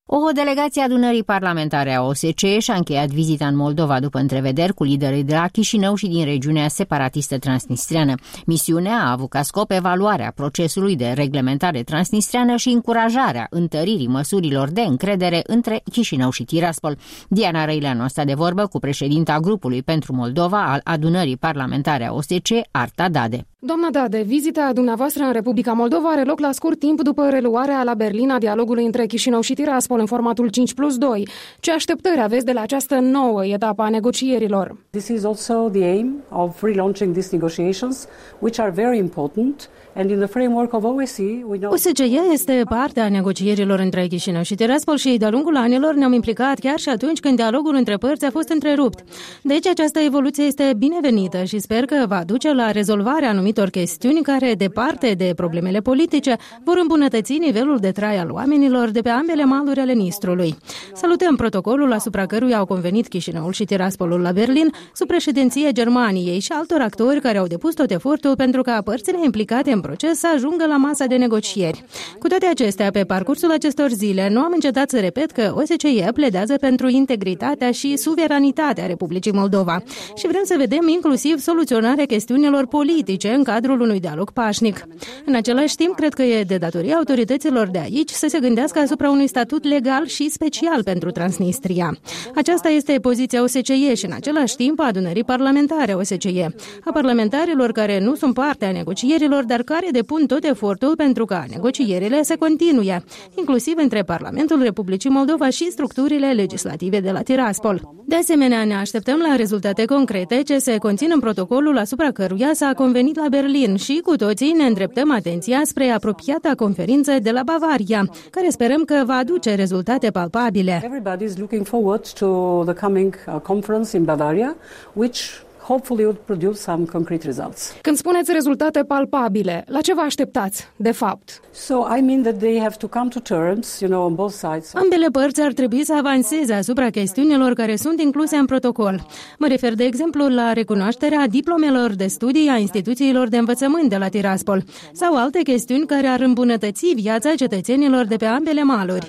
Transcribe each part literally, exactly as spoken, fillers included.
O delegație a adunării parlamentare a O S C E și-a încheiat vizita în Moldova după întrevederi cu liderii de la Chișinău și din regiunea separatistă transnistreană. Misiunea a avut ca scop evaluarea procesului de reglementare transnistreană și încurajarea întăririi măsurilor de încredere între Chișinău și Tiraspol. Diana Răileanu a stat de vorbă cu președinta grupului pentru Moldova al adunării parlamentare a O S C E, Arta Dade. Doamna Dade, vizita dumneavoastră în Republica Moldova are loc la scurt timp după reluarea la Berlin a dialogului între Chișinău și Tiraspol în formatul cinci plus doi. Ce așteptări aveți de la această nouă etapă a negocierilor? This is also the aim of relaunching these negotiations, which are very important. And in the framework of O S C E, we know... O S C E este parte a negocierilor între Chișinău și Tiraspol și de-a lungul anilor ne-am implicat chiar și atunci când dialogul între părți a fost întrerupt. Deci această evoluție este binevenită și sper că va duce la rezolvarea anumitor chestiuni care, departe de problemele politice, vor îmbunătăți nivelul de trai al oamenilor de pe ambele maluri ale Nistrului. Salutăm protocolul asupra căruia au convenit Chișinăul și Tiraspolul la Berlin sub președinție Germaniei și altor actori care au depus tot efortul pentru ca părțile implicate în proces să ajungă la masa de negocieri. Cu toate acestea, pe parcursul acestor zile, nu am încetat să repet că O S C E pledează pentru integritatea și suveranitatea Republicii Moldova și vrem să vedem inclusiv soluționarea chestiunilor politice în cadrul unui dialog pașnic. În același timp, cred că e de datoria autorităților de aici să se gândească asupra unui statut legal și special pentru Transnistria. Aceasta este poziția O S C E și în același timp a adunării parlamentare O S C E, a parlamentarilor care nu sunt parte a negocierilor, dar care depun tot efortul pentru ca negocierile să continue, inclusiv între Parlamentul Republicii Moldova și structurile legislative de la Tiraspol. De asemenea, ne așteptăm la rezultate concrete ce se conțin în protocolul asupra căruia s-a convenit la Berlin și cu toții ne îndreptăm atenția spre apropiata conferință de la Bavaria, care sperăm că va aduce rezultate palpabile. Everybody is looking forward to the coming conference in Bavaria, which hopefully would produce some concrete results. Când spuneți rezultate palpabile, la ce vă așteptați, de fapt? So I mean that they have to come to terms, you know, on both sides. Ambele părți ar trebui să avanseze asupra chestiunilor care sunt incluse în protocol. Mă refer, de exemplu, la recunoașterea diplomelor de studii a instituțiilor de învățământ de la Tiraspol sau alte chestiuni care ar îmbunătăți viața cetățenilor de pe ambele maluri.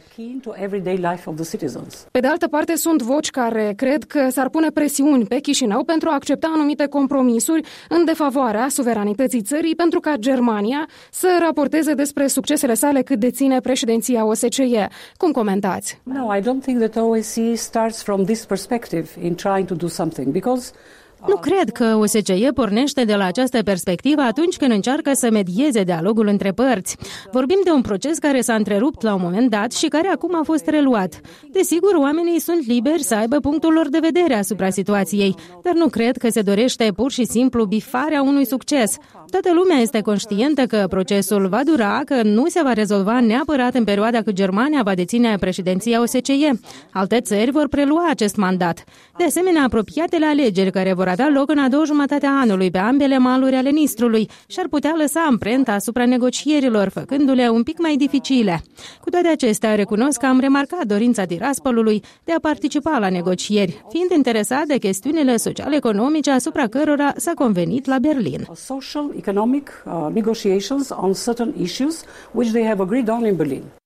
Pe de altă parte, sunt voci care cred că s-ar pune presiuni pe Chișinău pentru a accepta anumite compromisuri în defavoarea suveranității țării pentru ca Germania să raporteze despre succesele sale cât deține președinția O S C E. Cum comentați? No, I don't think that O S C E starts from this perspective in trying to do something because Nu cred că O S C E pornește de la această perspectivă atunci când încearcă să medieze dialogul între părți. Vorbim de un proces care s-a întrerupt la un moment dat și care acum a fost reluat. Desigur, oamenii sunt liberi să aibă punctul lor de vedere asupra situației, dar nu cred că se dorește pur și simplu bifarea unui succes. Toată lumea este conștientă că procesul va dura, că nu se va rezolva neapărat în perioada când Germania va deține președinția O S C E. Alte țări vor prelua acest mandat. De asemenea, apropiatele alegeri care vor avea loc în a doua jumătate a anului pe ambele maluri ale Nistrului și-ar putea lăsa amprenta asupra negocierilor, făcându-le un pic mai dificile. Cu toate acestea, recunosc că am remarcat dorința Tiraspolului de a participa la negocieri, fiind interesat de chestiunile social-economice asupra cărora s-a convenit la Berlin. Social, economic uh, negotiations on certain issues which they have agreed on in Berlin.